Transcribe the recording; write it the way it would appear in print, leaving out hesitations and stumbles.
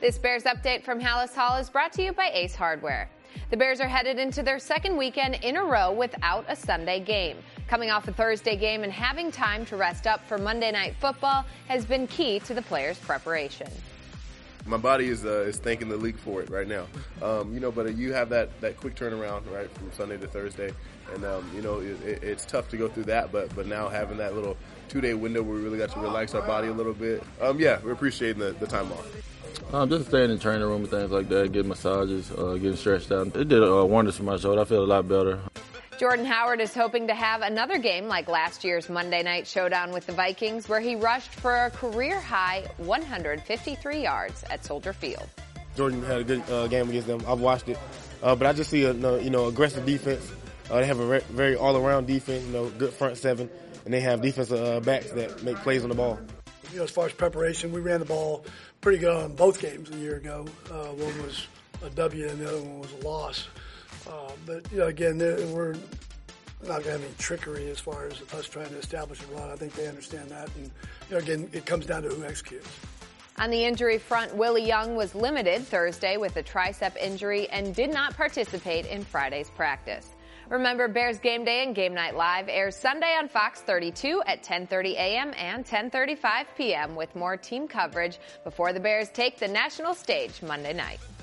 This Bears update from Hallis Hall is brought to you by Ace Hardware. The Bears are headed into their second weekend in a row without a Sunday game. Coming off a Thursday game and having time to rest up for Monday Night Football has been key to the players' preparation. My body is thanking the league for it right now. But you have that quick turnaround, right, from Sunday to Thursday. And, it's tough to go through that. But now having that little 2-day window where we really got to relax our body a little bit. We're appreciating the time off. Just staying in the training room and things like that, getting massages, getting stretched out. It did wonders for my shoulder. I feel a lot better. Jordan Howard is hoping to have another game like last year's Monday night showdown with the Vikings, where he rushed for a career-high 153 yards at Soldier Field. Jordan had a good game against them. I've watched it. But I just see aggressive defense. They have a very all-around defense, good front seven, and they have defensive backs that make plays on the ball. As far as preparation, we ran the ball pretty good on both games a year ago. One was a W and the other one was a loss. Again, we're not going to have any trickery as far as us trying to establish a run. I think they understand that. And, again, it comes down to who executes. On the injury front, Willie Young was limited Thursday with a tricep injury and did not participate in Friday's practice. Remember, Bears Game Day and Game Night Live airs Sunday on Fox 32 at 10:30 a.m. and 10:35 p.m. with more team coverage before the Bears take the national stage Monday night.